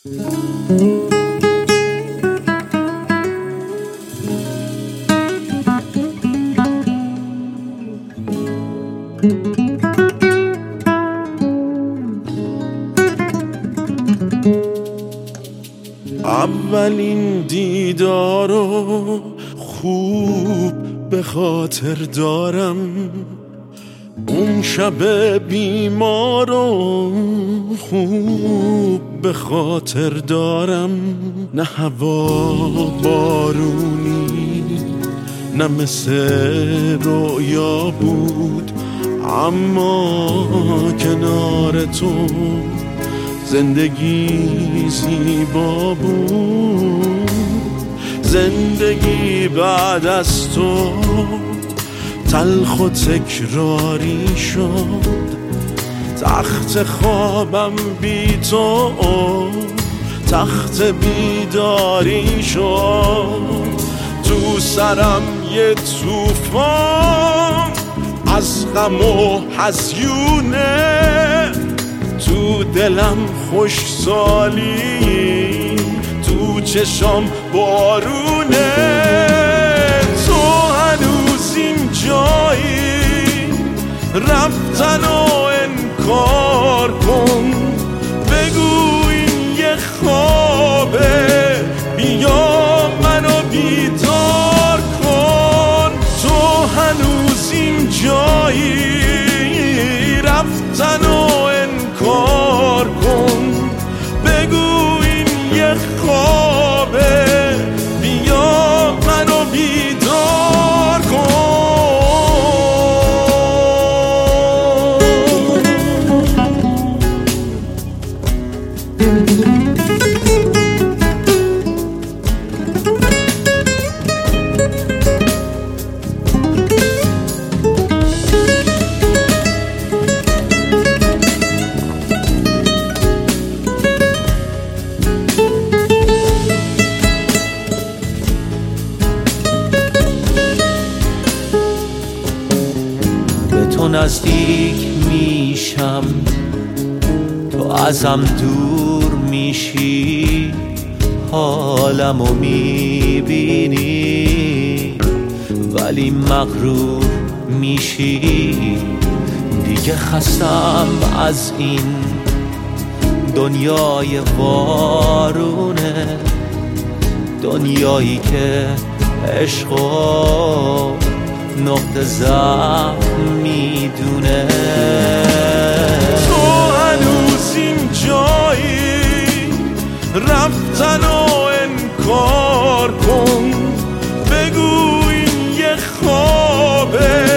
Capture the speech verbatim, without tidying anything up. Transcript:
اولین دیدارو خوب به خاطر دارم، اون شب بیمارو خوب به خاطر دارم. نه هوا بارونی نه مثل رویا بود، اما کنار تو زندگی زیبا بود. زندگی بعد از تو تلخ و تکراری شد، تخت خوابم بی تو تخت بیداری شد. تو سرم یه طوفان از غم و هزیونه، تو دلم خوشسالی، تو چشام بارونه. تو هنوز این جایی رفتن و انکار کن، بگو این یه خوابه، بیا منو بیدار کن. تو هنوز این جایی رفتن و انکار کن، بگو این یه خوابه، بیا منو بیدار کن. تو نزدیک میشم، تو ازم دور میشی، حالمو میبینی ولی مغرور میشی. دیگه خستم از این دنیای وارونه، دنیایی که عشقو نقطه ضعف میدونه. تو هنوز این جایی رفتن و انکار کن، بگو این یه خوابه،